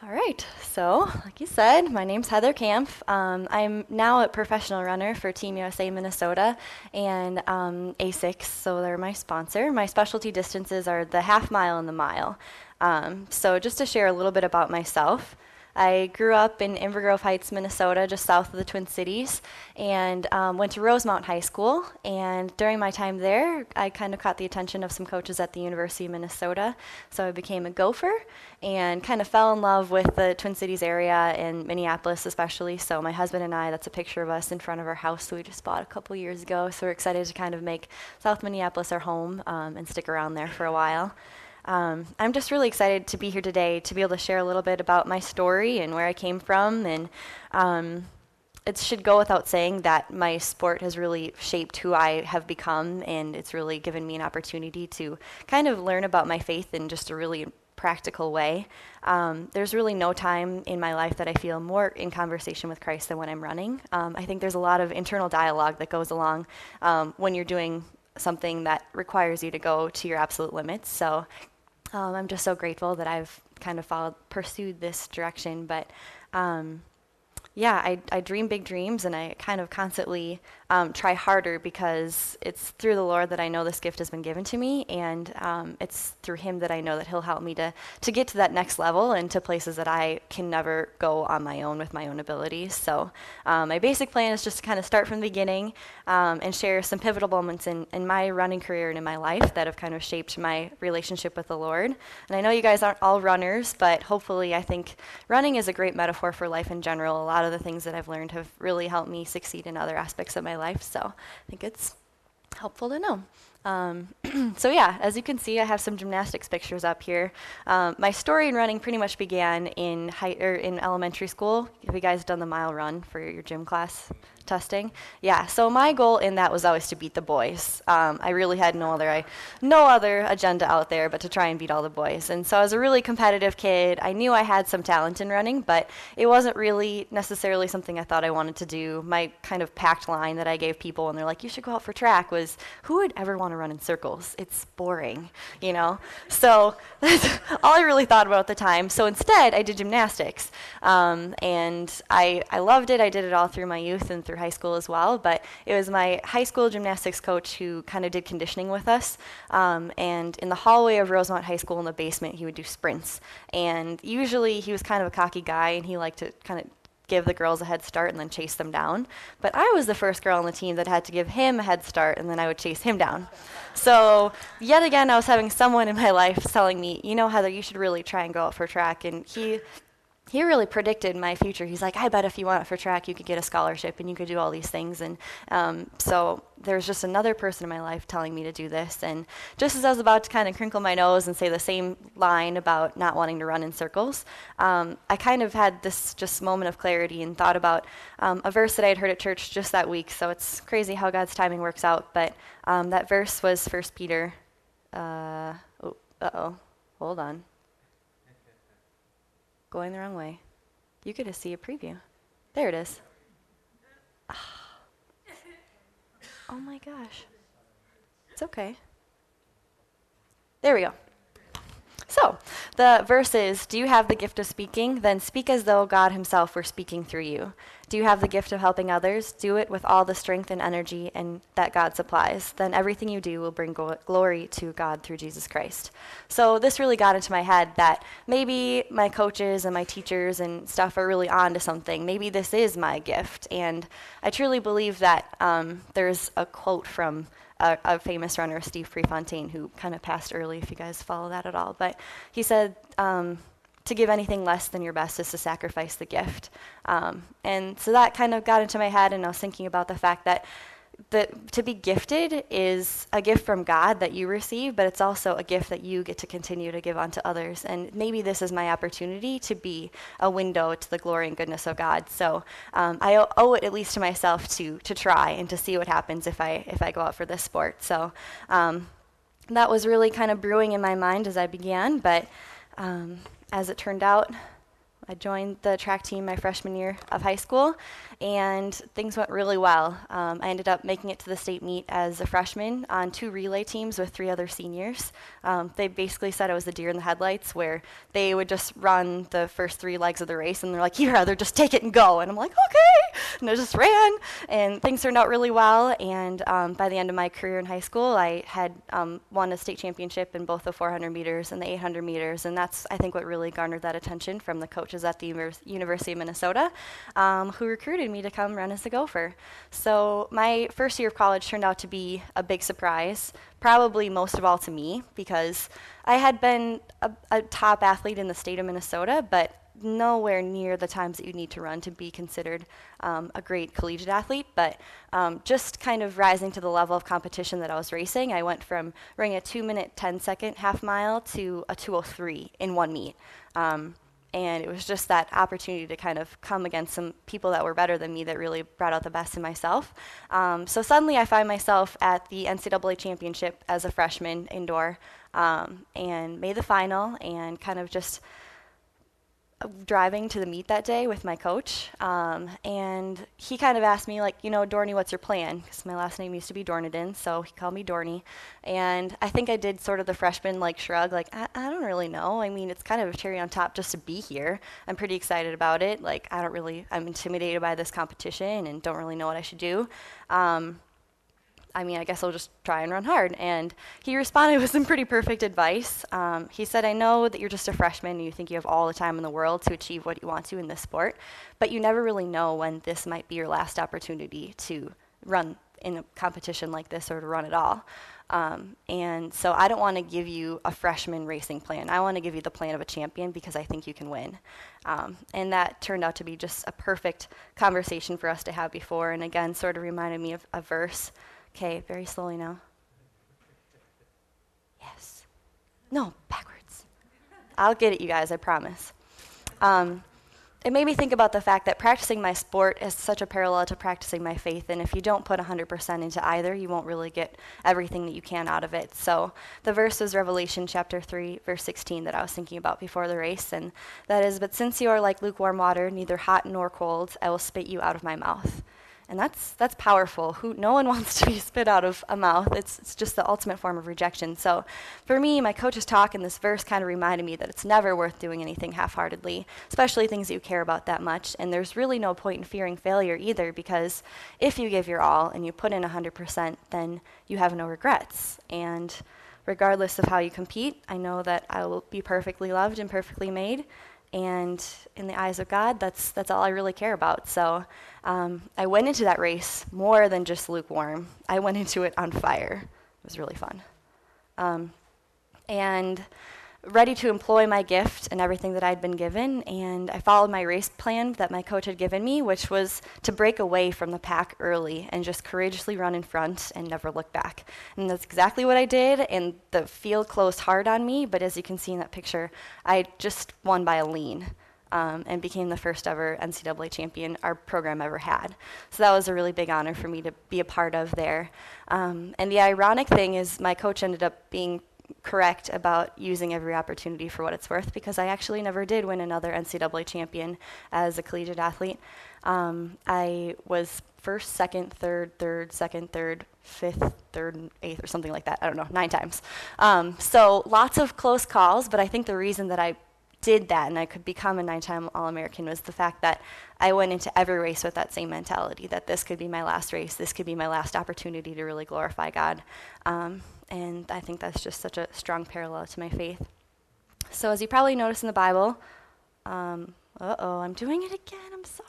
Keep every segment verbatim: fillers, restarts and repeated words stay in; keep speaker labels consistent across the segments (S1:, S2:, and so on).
S1: All right, so like you said, my name's Heather Kampf. Um, I'm now a professional runner for Team U S A Minnesota and um, ASICS, so they're my sponsor. My specialty distances are the half mile and the mile. Um, so just to share a little bit about myself, I grew up in Inver Grove Heights, Minnesota, just south of the Twin Cities, and um, went to Rosemount High School. And during my time there, I kind of caught the attention of some coaches at the University of Minnesota. So I became a Gopher and kind of fell in love with the Twin Cities area and Minneapolis especially. So my husband and I, that's a picture of us in front of our house we just bought a couple years ago. So we're excited to kind of make South Minneapolis our home um, and stick around there for a while. Um, I'm just really excited to be here today to be able to share a little bit about my story and where I came from. And um, it should go without saying that my sport has really shaped who I have become, and it's really given me an opportunity to kind of learn about my faith in just a really practical way. Um, there's really no time in my life that I feel more in conversation with Christ than when I'm running. Um, I think there's a lot of internal dialogue that goes along um, when you're doing something that requires you to go to your absolute limits. So Um, I'm just so grateful that I've kind of followed, pursued this direction. But um, yeah, I, I dream big dreams, and I kind of constantly um, try harder because it's through the Lord that I know this gift has been given to me, and um, it's through Him that I know that He'll help me to, to get to that next level and to places that I can never go on my own with my own abilities. So um, my basic plan is just to kind of start from the beginning um, and share some pivotal moments in, in my running career and in my life that have kind of shaped my relationship with the Lord. And I know you guys aren't all runners, but hopefully I think running is a great metaphor for life in general. A lot of the things that I've learned have really helped me succeed in other aspects of my life, so I think it's helpful to know. Um, so yeah, as you can see, I have some gymnastics pictures up here. Um, my story in running pretty much began in high, or in elementary school. Have you guys done the mile run for your gym class testing? Yeah, so my goal in that was always to beat the boys. Um, I really had no other I, no other agenda out there but to try and beat all the boys. And so I was a really competitive kid. I knew I had some talent in running, but it wasn't really necessarily something I thought I wanted to do. My kind of packed line that I gave people when they're like, you should go out for track, was, who would ever want to run in circles? It's boring, you know? So that's all I really thought about at the time. So instead, I did gymnastics. Um, and I, I loved it. I did it all through my youth and through high school as well. But it was my high school gymnastics coach who kind of did conditioning with us. Um, and in the hallway of Rosemont High School in the basement, he would do sprints. And usually he was kind of a cocky guy, and he liked to kind of give the girls a head start and then chase them down. But I was the first girl on the team that had to give him a head start, and then I would chase him down. So yet again, I was having someone in my life telling me, you know, Heather, you should really try and go out for track. And he he really predicted my future. He's like, I bet if you went out for track, you could get a scholarship and you could do all these things. And um, so there's just another person in my life telling me to do this. And just as I was about to kind of crinkle my nose and say the same line about not wanting to run in circles, um, I kind of had this just moment of clarity and thought about um, a verse that I had heard at church just that week. So it's crazy how God's timing works out. But um, that verse was First Peter. Uh, oh, uh-oh, hold on. Going the wrong way. You could just see a preview. There it is. Ah. Oh my gosh. It's okay. There we go. So, the verse is, do you have the gift of speaking? Then speak as though God Himself were speaking through you. Do you have the gift of helping others? Do it with all the strength and energy and that God supplies. Then everything you do will bring go- glory to God through Jesus Christ. So this really got into my head that maybe my coaches and my teachers and stuff are really on to something. Maybe this is my gift. And I truly believe that um, there's a quote from A, a famous runner, Steve Prefontaine, who kind of passed early, if you guys follow that at all. But he said, um, to give anything less than your best is to sacrifice the gift. Um, and so that kind of got into my head, and I was thinking about the fact that the, to be gifted is a gift from God that you receive, but it's also a gift that you get to continue to give unto others. And maybe this is my opportunity to be a window to the glory and goodness of God. So um, I owe, owe it at least to myself to to try and to see what happens if I if I go out for this sport. So um, that was really kind of brewing in my mind as I began, but um, as it turned out, I joined the track team my freshman year of high school, and things went really well. Um, I ended up making it to the state meet as a freshman on two relay teams with three other seniors. Um, they basically said I was the deer in the headlights, where they would just run the first three legs of the race, and they're like, "You'd rather just take it and go." And I'm like, "Okay." And I just ran, and things turned out really well. And um, by the end of my career in high school, I had um, won a state championship in both the four hundred meters and the eight hundred meters, and that's, I think, what really garnered that attention from the coaches at the Univers- University of Minnesota, um, who recruited me to come run as a Gopher. So my first year of college turned out to be a big surprise, probably most of all to me, because I had been a, a top athlete in the state of Minnesota, but nowhere near the times that you need to run to be considered um, a great collegiate athlete. But um, just kind of rising to the level of competition that I was racing, I went from running a two minute ten second half mile to a two oh three in one meet. Um, And it was just that opportunity to kind of come against some people that were better than me that really brought out the best in myself. Um, so suddenly I find myself at the N C double A championship as a freshman indoor, um, and made the final, and kind of just driving to the meet that day with my coach, um, and he kind of asked me, like, you know, Dorney, what's your plan? Because my last name used to be Dornadin, so he called me Dorney. And I think I did sort of the freshman like shrug, like, I, I don't really know. I mean, it's kind of a cherry on top just to be here. I'm pretty excited about it. Like, I don't really, I'm intimidated by this competition and don't really know what I should do. Um, I mean, I guess I'll just try and run hard. And he responded with some pretty perfect advice. Um, he said, I know that you're just a freshman and you think you have all the time in the world to achieve what you want to in this sport, but you never really know when this might be your last opportunity to run in a competition like this or to run at all. Um, and so I don't want to give you a freshman racing plan. I want to give you the plan of a champion because I think you can win. Um, and that turned out to be just a perfect conversation for us to have before, and again, sort of reminded me of a verse. Okay, very slowly now. Yes. No, backwards. I'll get it, you guys, I promise. Um, it made me think about the fact that practicing my sport is such a parallel to practicing my faith, and if you don't put one hundred percent into either, you won't really get everything that you can out of it. So the verse was Revelation chapter three, verse sixteen that I was thinking about before the race, and that is, but since you are like lukewarm water, neither hot nor cold, I will spit you out of my mouth. And that's that's powerful. Who no one wants to be spit out of a mouth. It's it's just the ultimate form of rejection. So for me, my coach's talk in this verse kind of reminded me that it's never worth doing anything half-heartedly, especially things that you care about that much. And there's really no point in fearing failure either, because if you give your all and you put in one hundred percent, then you have no regrets. And regardless of how you compete, I know that I will be perfectly loved and perfectly made. And in the eyes of God, that's that's all I really care about. So um, I went into that race more than just lukewarm. I went into it on fire. It was really fun. Um, and ready to employ my gift and everything that I'd been given, and I followed my race plan that my coach had given me, which was to break away from the pack early and just courageously run in front and never look back. And that's exactly what I did, and the field closed hard on me, but as you can see in that picture, I just won by a lean. Um, and became the first ever N C double A champion our program ever had. So that was a really big honor for me to be a part of there. Um, and the ironic thing is my coach ended up being correct about using every opportunity for what it's worth, because I actually never did win another N C double A champion as a collegiate athlete. Um, I was first, second, third, third, second, third, fifth, third, and eighth, or something like that. I don't know, nine times. Um, so lots of close calls, but I think the reason that I did that and I could become a nine-time All-American was the fact that I went into every race with that same mentality, that this could be my last race, this could be my last opportunity to really glorify God. Um, and I think that's just such a strong parallel to my faith. So as you probably notice in the Bible, um, uh-oh, I'm doing it again, I'm sorry.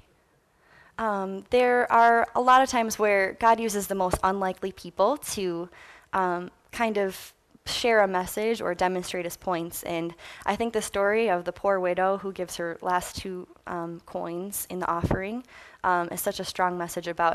S1: Um, there are a lot of times where God uses the most unlikely people to um, kind of share a message or demonstrate his points. And I think the story of the poor widow who gives her last two um, coins in the offering um, is such a strong message about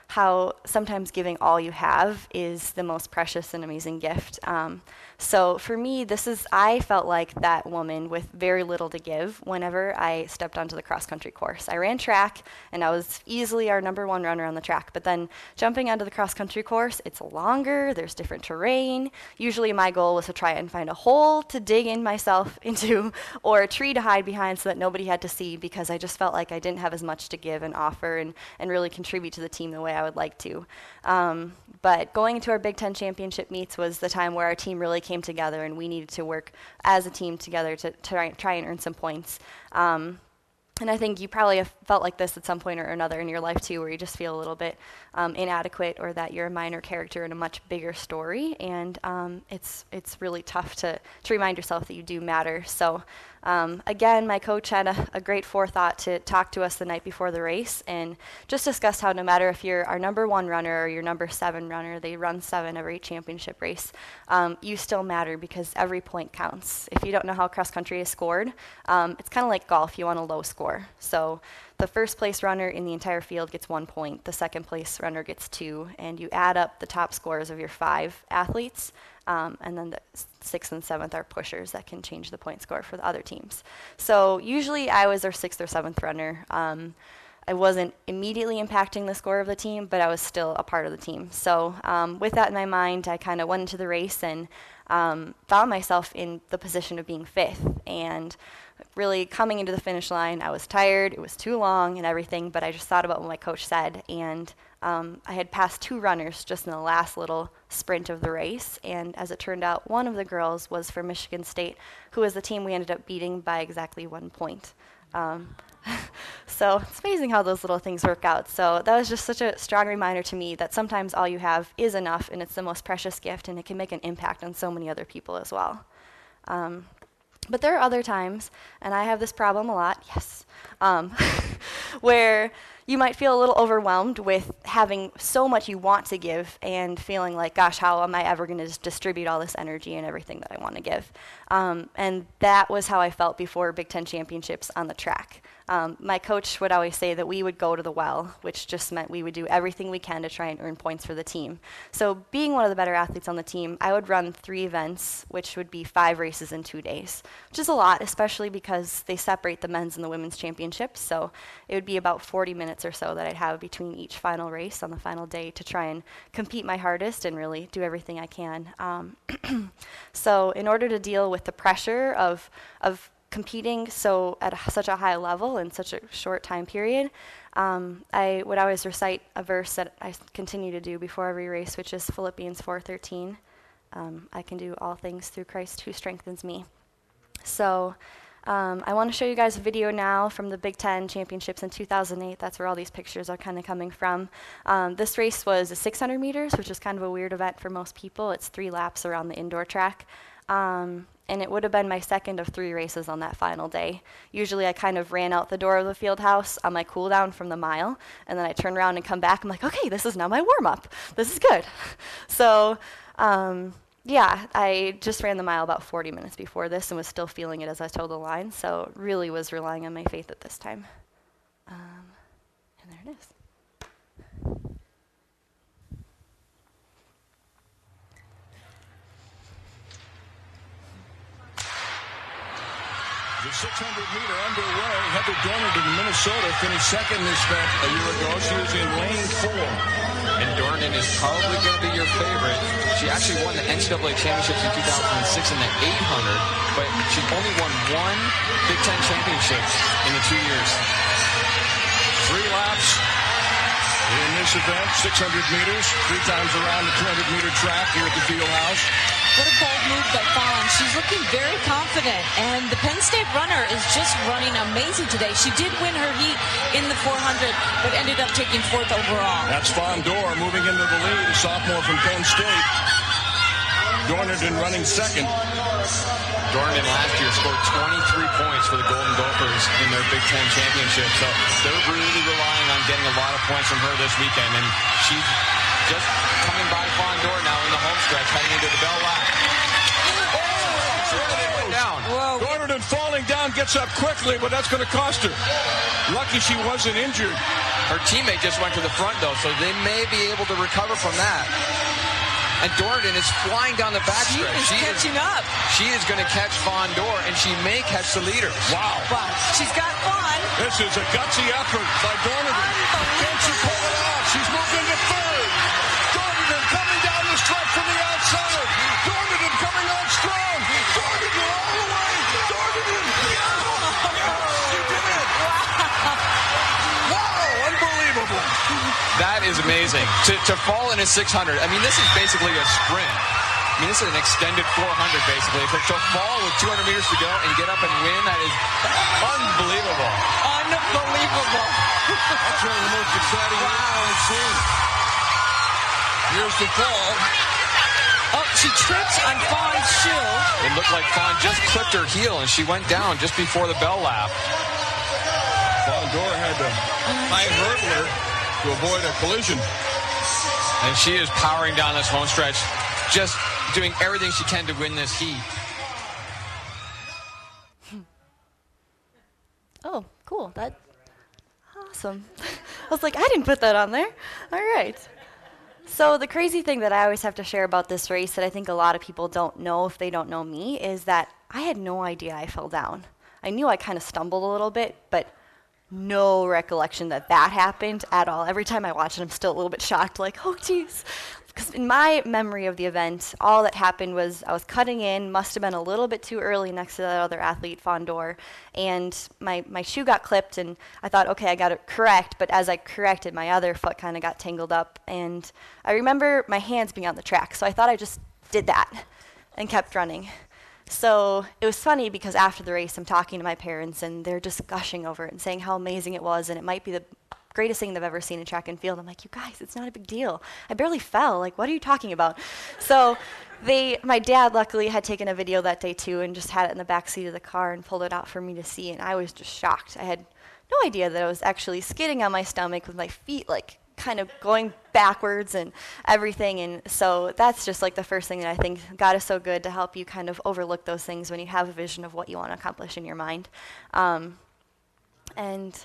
S1: how sometimes giving all you have is the most precious and amazing gift. Um, so for me, this is, I felt like that woman with very little to give whenever I stepped onto the cross-country course. I ran track, and I was easily our number one runner on the track. But then jumping onto the cross-country course, it's longer, there's different terrain. Usually my goal was to try and find a hole to dig in myself into or a tree to hide behind so that nobody had to see, because I just felt like I didn't have as much to give and offer and, and really contribute to the team the way I would like to. Um, but going into our Big Ten championship meets was the time where our team really came together, and we needed to work as a team together to, to try, try and earn some points. Um, And I think you probably have felt like this at some point or another in your life too, where you just feel a little bit um, inadequate, or that you're a minor character in a much bigger story, and um, it's it's really tough to to remind yourself that you do matter. So um, again, my coach had a, a great forethought to talk to us the night before the race and just discuss how no matter if you're our number one runner or your number seven runner, they run seven every championship race, um, you still matter because every point counts. If you don't know how cross country is scored, um, it's kind of like golf. You want a low score. So the first place runner in the entire field gets one point, the second place runner gets two, and you add up the top scores of your five athletes, um, and then the sixth and seventh are pushers that can change the point score for the other teams. So usually I was our sixth or seventh runner. Um, I wasn't immediately impacting the score of the team, but I was still a part of the team. So um, with that in my mind, I kind of went into the race and um, found myself in the position of being fifth. And really coming into the finish line, I was tired, it was too long and everything, but I just thought about what my coach said, and um, I had passed two runners just in the last little sprint of the race, and as it turned out, one of the girls was from Michigan State, who was the team we ended up beating by exactly one point. Um, so it's amazing how those little things work out. So that was just such a strong reminder to me that sometimes all you have is enough, and it's the most precious gift, and it can make an impact on so many other people as well. Um, But there are other times, and I have this problem a lot, yes, um, where you might feel a little overwhelmed with having so much you want to give and feeling like, gosh, how am I ever going to just distribute all this energy and everything that I want to give? Um, and that was how I felt before Big Ten championships on the track. Um, my coach would always say that we would go to the well, which just meant we would do everything we can to try and earn points for the team. So being one of the better athletes on the team, I would run three events, which would be five races in two days, which is a lot, especially because they separate the men's and the women's championships. So it would be about forty minutes or so that I'd have between each final race on the final day to try and compete my hardest and really do everything I can. Um, so in order to deal with the pressure of, of competing so at a, such a high level in such a short time period, um, I would always recite a verse that I continue to do before every race, which is Philippians four thirteen. Um, I can do all things through Christ who strengthens me. So um, I want to show you guys a video now from the Big Ten Championships in two thousand eight. That's where all these pictures are kind of coming from. Um, this race was a six hundred meters, which is kind of a weird event for most people. It's three laps around the indoor track. Um, and it would have been my second of three races on that final day. Usually I kind of ran out the door of the field house on my cool down from the mile, and then I turn around and come back. I'm like, okay, this is now my warm-up. This is good. So um, yeah, I just ran the mile about forty minutes before this and was still feeling it as I toed the line, so really was relying on my faith at this time. Um, and there it is.
S2: The six hundred meter underway. Heather Dornan in Minnesota finished second this event a year ago. She was in lane four.
S3: And Dornan is probably going to be your favorite. She actually won the N C double A championships in two thousand six in the eight hundred, but she's only won one Big Ten championship in the two years.
S2: Three laps in this event, six hundred meters, three times around the two hundred meter track here at the field house.
S4: What a bold move by Fallon. She's looking very confident, and the Penn State runner is just running amazing today. She did win her heat in the four hundred, but ended up taking fourth overall.
S2: That's Fondor moving into the lead, a sophomore from Penn State. Dornan running second.
S3: Dornan last year scored twenty-three points for the Golden Gophers in their Big Ten championship, so they're really relying on getting a lot of points from her this weekend, and she's just coming by Fondor now in the home stretch, heading into the bell lap. Oh, went down.
S2: Dornan falling down, gets up quickly, but that's going to cost her. Lucky she wasn't injured.
S3: Her teammate just went to the front, though, so they may be able to recover from that. And Dorniden is flying down the backstretch.
S4: She is she catching
S3: is,
S4: up.
S3: She is going to catch Fawn Dorr, and she may catch the leader.
S2: Wow.
S4: Wow. She's got Fawn.
S2: This is a gutsy effort by Dorniden. Can she pull it off? She's moved into third. Dorniden coming down the stretch from the outside. Dorniden coming on strong. Dorniden all the way. Dorniden. Yes. She did it. Wow. Unbelievable.
S3: That is amazing. To, to fall in a six hundred, I mean, this is basically a sprint. I mean, this is an extended four hundred, basically. To, to fall with two hundred meters to go and get up and win, that is unbelievable.
S4: Unbelievable.
S2: That's one of the most exciting wow. I've seen. Here's the fall.
S4: Oh, she trips on Fawn's shoe.
S3: It looked like Fawn just clipped her heel, and she went down just before the bell lap.
S2: Fawn Dorr had to high hurdler to avoid a collision.
S3: And she is powering down this home stretch, just doing everything she can to win this heat.
S1: Oh, cool. That awesome. I was like, I didn't put that on there. All right. So the crazy thing that I always have to share about this race that I think a lot of people don't know if they don't know me is that I had no idea I fell down. I knew I kind of stumbled a little bit, but no recollection that that happened at all. Every time I watch it, I'm still a little bit shocked, like, oh, geez. Because in my memory of the event, all that happened was I was cutting in, must have been a little bit too early next to that other athlete, Fawn Dorr, and my, my shoe got clipped, and I thought, okay, I got it correct, but as I corrected, my other foot kind of got tangled up, and I remember my hands being on the track, so I thought I just did that and kept running. So it was funny because after the race, I'm talking to my parents, and they're just gushing over it and saying how amazing it was, and it might be the greatest thing they've ever seen in track and field. I'm like, you guys, it's not a big deal. I barely fell. Like, what are you talking about? So they, my dad luckily had taken a video that day too and just had it in the back seat of the car and pulled it out for me to see, and I was just shocked. I had no idea that I was actually skidding on my stomach with my feet like kind of going backwards and everything. And so that's just like the first thing that I think God is so good to help you kind of overlook those things when you have a vision of what you want to accomplish in your mind. Um, and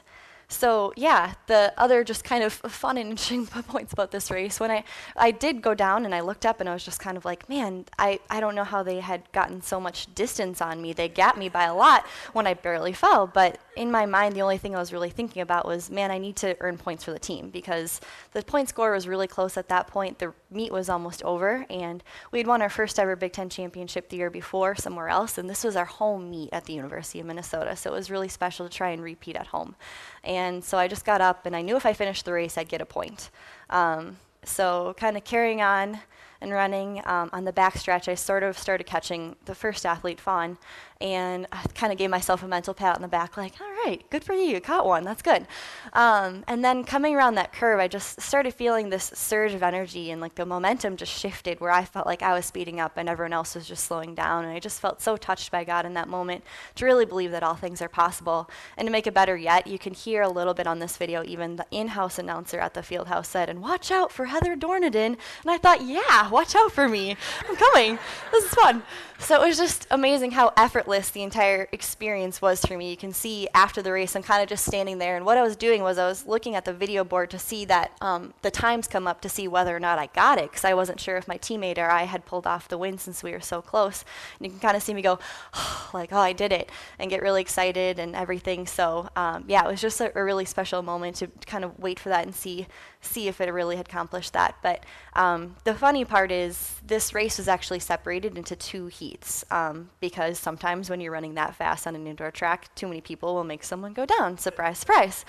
S1: So yeah, the other just kind of fun and interesting points about this race, when I, I did go down and I looked up and I was just kind of like, man, I, I don't know how they had gotten so much distance on me. They gapped me by a lot when I barely fell, but in my mind, the only thing I was really thinking about was, man, I need to earn points for the team, because the point score was really close at that point. The meet was almost over, and we'd won our first ever Big Ten championship the year before somewhere else, and this was our home meet at the University of Minnesota, so it was really special to try and repeat at home. And so I just got up, and I knew if I finished the race, I'd get a point. Um, so kind of carrying on and running um, on the backstretch, I sort of started catching the first athlete, Fawn, and I kind of gave myself a mental pat on the back, like, all right, good for you, you caught one, that's good. Um, and then coming around that curve, I just started feeling this surge of energy, and like the momentum just shifted where I felt like I was speeding up and everyone else was just slowing down, and I just felt so touched by God in that moment to really believe that all things are possible. And to make it better yet, you can hear a little bit on this video, even the in-house announcer at the field house said, and watch out for Heather Dorniden. And I thought, yeah, watch out for me, I'm coming, this is fun. So it was just amazing how effortless the entire experience was for me. You can see after the race, I'm kind of just standing there, and what I was doing was I was looking at the video board to see that um, the times come up to see whether or not I got it, because I wasn't sure if my teammate or I had pulled off the win since we were so close. And you can kind of see me go, oh, like, oh, I did it, and get really excited and everything. So um, yeah, it was just a, a really special moment to kind of wait for that and see see if it really had accomplished that. But um, the funny part is this race was actually separated into two heats, um, because sometimes when you're running that fast on an indoor track, too many people will make someone go down. Surprise, surprise.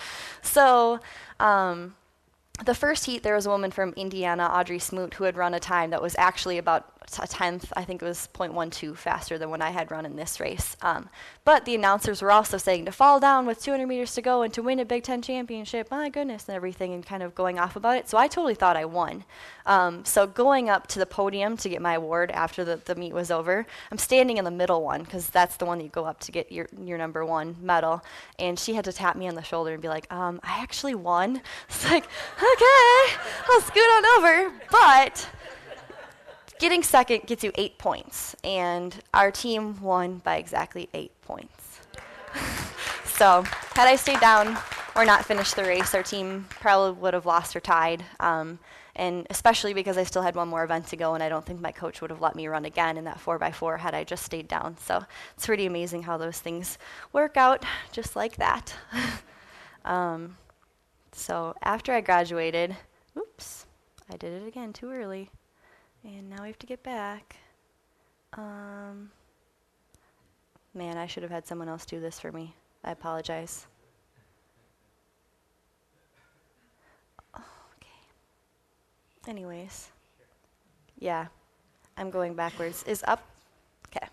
S1: So um, the first heat, there was a woman from Indiana, Audrey Smoot, who had run a time that was actually about a tenth, I think it was zero point one two faster than what I had run in this race. Um, but the announcers were also saying to fall down with two hundred meters to go and to win a Big Ten championship, my goodness, and everything, and kind of going off about it. So I totally thought I won. Um, so going up to the podium to get my award after the, the meet was over, I'm standing in the middle one, because that's the one that you go up to get your, your number one medal. And she had to tap me on the shoulder and be like, um, I actually won. It's like, okay, I'll scoot on over. But getting second gets you eight points, and our team won by exactly eight points. So had I stayed down, or not finished the race, our team probably would have lost or tied. Um, and especially because I still had one more event to go, and I don't think my coach would have let me run again in that four by four had I just stayed down. So it's pretty amazing how those things work out just like that. um, so after I graduated, oops, I did it again too early. And now we have to get back. Um, man, I should have had someone else do this for me. I apologize. Okay. Anyways. Yeah, I'm going backwards. Is up? Okay.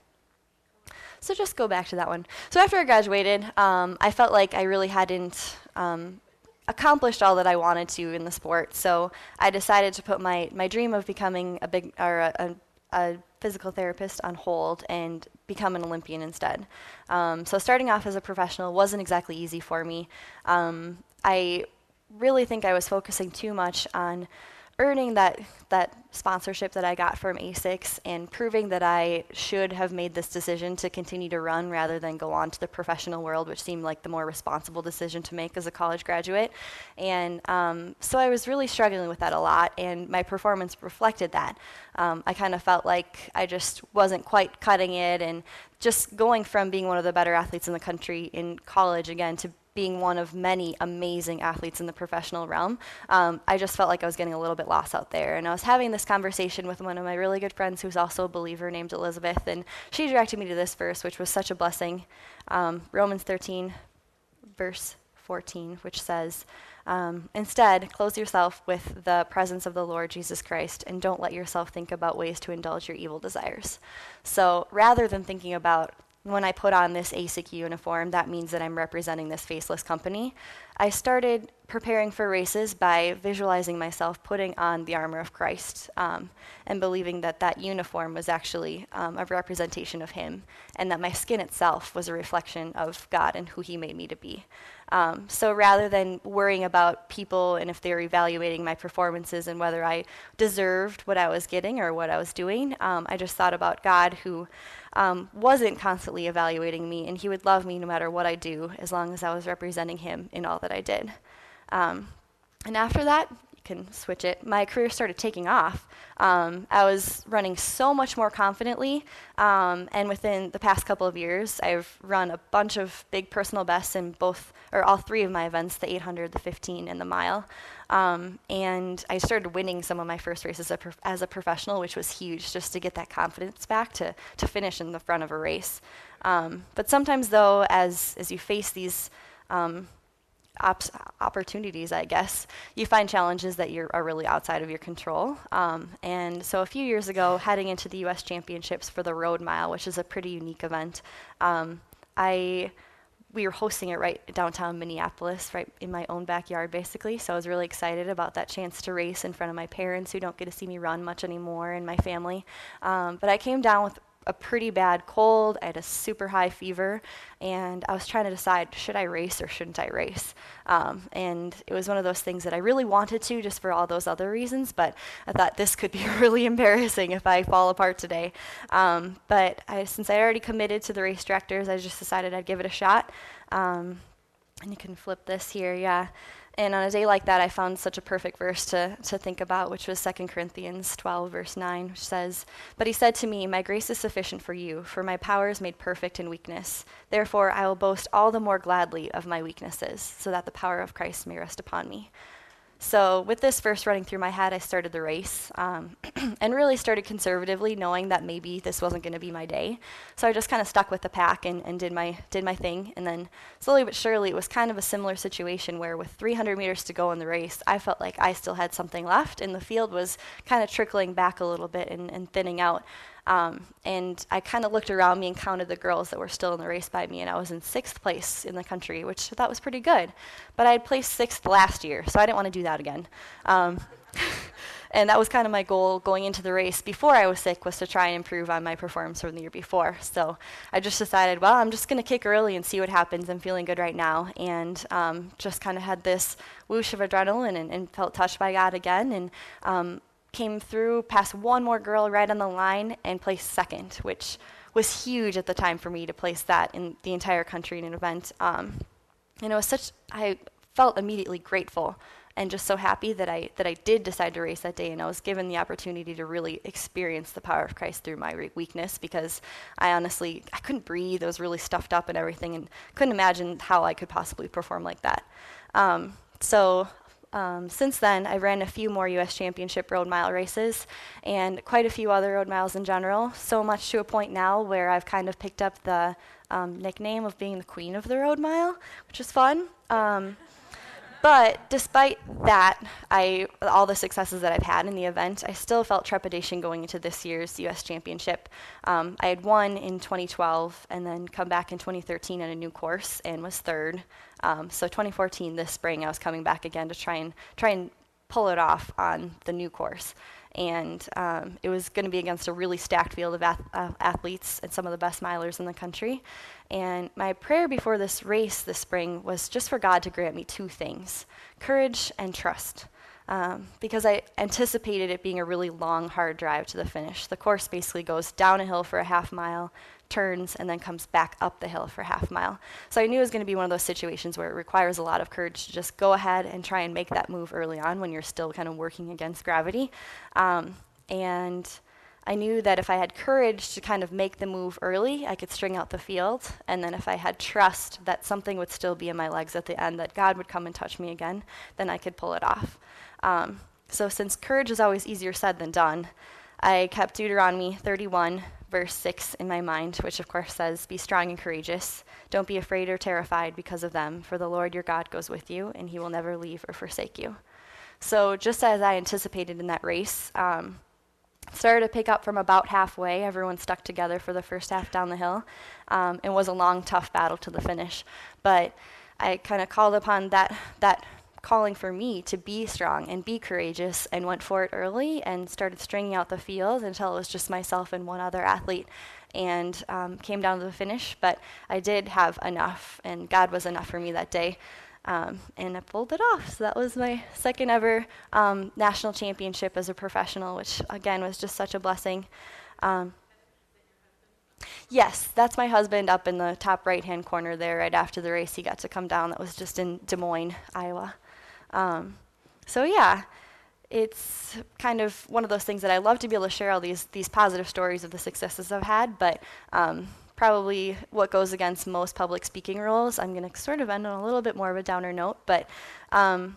S1: So just go back to that one. So after I graduated, um, I felt like I really hadn't um, accomplished all that I wanted to in the sport. So I decided to put my, my dream of becoming a big or a, a, a physical therapist on hold and become an Olympian instead. Um, so starting off as a professional wasn't exactly easy for me. Um, I really think I was focusing too much on earning that that sponsorship that I got from ASICS and proving that I should have made this decision to continue to run rather than go on to the professional world, which seemed like the more responsible decision to make as a college graduate. And um, so I was really struggling with that a lot, and my performance reflected that. Um, I kind of felt like I just wasn't quite cutting it, and just going from being one of the better athletes in the country in college again to being one of many amazing athletes in the professional realm, um, I just felt like I was getting a little bit lost out there. And I was having this conversation with one of my really good friends who's also a believer named Elizabeth, and she directed me to this verse, which was such a blessing. Um, Romans thirteen, verse fourteen, which says, um, instead, clothe yourself with the presence of the Lord Jesus Christ, and don't let yourself think about ways to indulge your evil desires. So rather than thinking about when I put on this ASIC uniform, that means that I'm representing this faceless company, I started preparing for races by visualizing myself putting on the armor of Christ um, and believing that that uniform was actually um, a representation of him, and that my skin itself was a reflection of God and who he made me to be. Um, so rather than worrying about people and if they were evaluating my performances and whether I deserved what I was getting or what I was doing, um, I just thought about God, who um, wasn't constantly evaluating me, and he would love me no matter what I do as long as I was representing him in all that I did. Um, and after that, you can switch it, my career started taking off. Um, I was running so much more confidently, um, and within the past couple of years, I've run a bunch of big personal bests in both, or all three of my events, the eight hundred, the fifteen, and the mile. Um, and I started winning some of my first races as a, prof- as a professional, which was huge, just to get that confidence back to, to finish in the front of a race. Um, but sometimes, though, as, as you face these um, Ops- opportunities, I guess, you find challenges that you're, are really outside of your control. Um, and so a few years ago, heading into the U S Championships for the Road Mile, which is a pretty unique event, um, I we were hosting it right downtown Minneapolis, right in my own backyard, basically. So I was really excited about that chance to race in front of my parents, who don't get to see me run much anymore, and my family. Um, but I came down with a pretty bad cold. I had a super high fever, and I was trying to decide, should I race or shouldn't I race? Um, and it was one of those things that I really wanted to, just for all those other reasons, but I thought this could be really embarrassing if I fall apart today. Um, but I, since I already committed to the race directors, I just decided I'd give it a shot. Um, and you can flip this here, yeah. And on a day like that, I found such a perfect verse to, to think about, which was Second Corinthians twelve, verse nine, which says, "But he said to me, my grace is sufficient for you, for my power is made perfect in weakness. Therefore, I will boast all the more gladly of my weaknesses, so that the power of Christ may rest upon me." So with this verse running through my head, I started the race um, and really started conservatively, knowing that maybe this wasn't going to be my day. So I just kind of stuck with the pack and, and did my did my thing. And then slowly but surely, it was kind of a similar situation where with three hundred meters to go in the race, I felt like I still had something left, and the field was kind of trickling back a little bit and, and thinning out. Um, and I kind of looked around me and counted the girls that were still in the race by me, and I was in sixth place in the country, which I thought was pretty good. But I had placed sixth last year, so I didn't want to do that again. Um, and that was kind of my goal going into the race before I was sick, was to try and improve on my performance from the year before. So I just decided, well, I'm just going to kick early and see what happens. I'm feeling good right now. And um, just kind of had this whoosh of adrenaline and, and felt touched by God again. And um, came through, past one more girl right on the line, and placed second, which was huge at the time for me to place that in the entire country in an event. Um, and it was such, I felt immediately grateful and just so happy that I that I did decide to race that day, and I was given the opportunity to really experience the power of Christ through my re- weakness, because I honestly, I couldn't breathe. I was really stuffed up and everything, and couldn't imagine how I could possibly perform like that. Um, so um, since then, I ran a few more U S Championship road mile races and quite a few other road miles in general, so much to a point now where I've kind of picked up the um, nickname of being the queen of the road mile, which is fun. Um, But despite that, I all the successes that I've had in the event, I still felt trepidation going into this year's U S Championship. Um, I had won in twenty twelve and then come back in twenty thirteen on a new course and was third. Um, so twenty fourteen, this spring, I was coming back again to try and try and pull it off on the new course. And um, it was going to be against a really stacked field of ath- uh, athletes and some of the best milers in the country. And my prayer before this race this spring was just for God to grant me two things: courage and trust. Um, because I anticipated it being a really long, hard drive to the finish. The course basically goes down a hill for a half mile, turns, and then comes back up the hill for a half mile. So I knew it was going to be one of those situations where it requires a lot of courage to just go ahead and try and make that move early on when you're still kind of working against gravity. Um, and I knew that if I had courage to kind of make the move early, I could string out the field. And then if I had trust that something would still be in my legs at the end, that God would come and touch me again, then I could pull it off. Um, so since courage is always easier said than done, I kept Deuteronomy thirty-one, verse six in my mind, which of course says, "Be strong and courageous. Don't be afraid or terrified because of them, for the Lord your God goes with you, and he will never leave or forsake you." So just as I anticipated in that race, um, started to pick up from about halfway. Everyone stuck together for the first half down the hill. Um, it was a long, tough battle to the finish. But I kind of called upon that that calling for me to be strong and be courageous, and went for it early and started stringing out the field until it was just myself and one other athlete, and um, came down to the finish. But I did have enough, and God was enough for me that day. Um, and I pulled it off. So that was my second ever um, national championship as a professional, which again was just such a blessing. Um, yes, that's my husband up in the top right-hand corner there. Right after the race, he got to come down. That was just in Des Moines, Iowa. Um, so yeah, it's kind of one of those things that I love to be able to share all these these positive stories of the successes I've had, but um, probably what goes against most public speaking rules. I'm going to sort of end on a little bit more of a downer note, but um,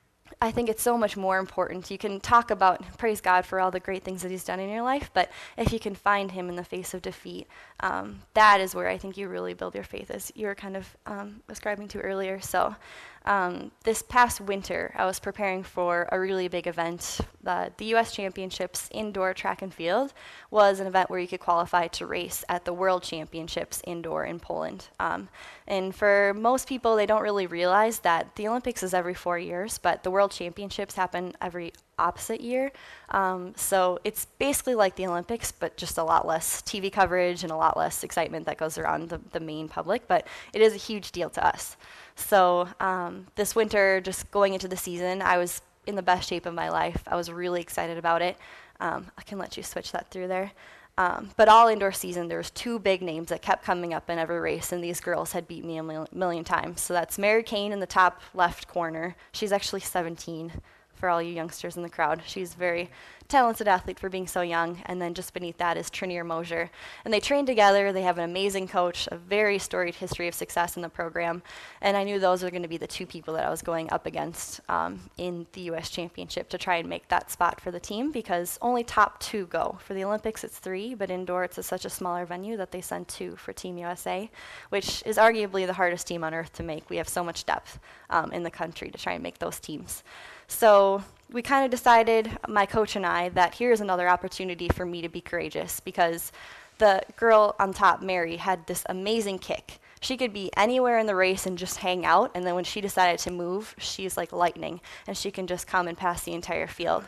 S1: I think it's so much more important. You can talk about, praise God for all the great things that he's done in your life, but if you can find him in the face of defeat, um, that is where I think you really build your faith, as you were kind of um, ascribing to earlier. So um, this past winter, I was preparing for a really big event. The, the U S Championships Indoor Track and Field was an event where you could qualify to race at the World Championships Indoor in Poland. Um, and for most people, they don't really realize that the Olympics is every four years, but the World Championships happen every opposite year. Um, so it's basically like the Olympics, but just a lot less T V coverage and a lot less excitement that goes around the, the main public, but it is a huge deal to us. So um, this winter, just going into the season, I was in the best shape of my life. I was really excited about it. Um, I can let you switch that through there. Um, but all indoor season, there was two big names that kept coming up in every race, and these girls had beat me a mil- million times. So that's Mary Kane in the top left corner. She's actually seventeen. For all you youngsters in the crowd. She's a very talented athlete for being so young. And then just beneath that is Trinier Mosier. And they train together. They have an amazing coach, a very storied history of success in the program. And I knew those were going to be the two people that I was going up against um, in the U S Championship to try and make that spot for the team, because only top two go. For the Olympics, it's three, but indoor, it's a, such a smaller venue that they send two for Team U S A, which is arguably the hardest team on earth to make. We have so much depth um, in the country to try and make those teams. So we kind of decided, my coach and I, that here's another opportunity for me to be courageous, because the girl on top, Mary, had this amazing kick. She could be anywhere in the race and just hang out, and then when she decided to move, she's like lightning, and she can just come and pass the entire field.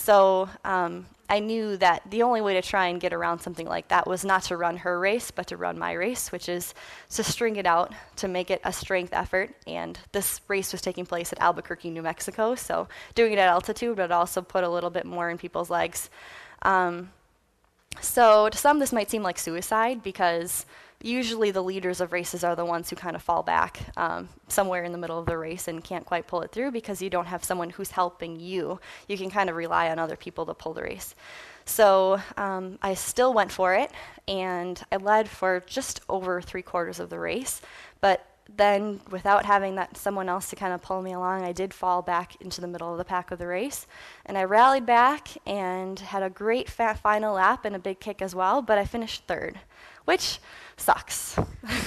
S1: So um, I knew that the only way to try and get around something like that was not to run her race, but to run my race, which is to string it out, to make it a strength effort. And this race was taking place at Albuquerque, New Mexico, so doing it at altitude, but also put a little bit more in people's legs. Um, so to some, this might seem like suicide, because usually the leaders of races are the ones who kind of fall back um, somewhere in the middle of the race and can't quite pull it through because you don't have someone who's helping you. You can kind of rely on other people to pull the race. So um, I still went for it, and I led for just over three quarters of the race. But then without having that someone else to kind of pull me along, I did fall back into the middle of the pack of the race. And I rallied back and had a great fa- final lap and a big kick as well, but I finished third, which sucks.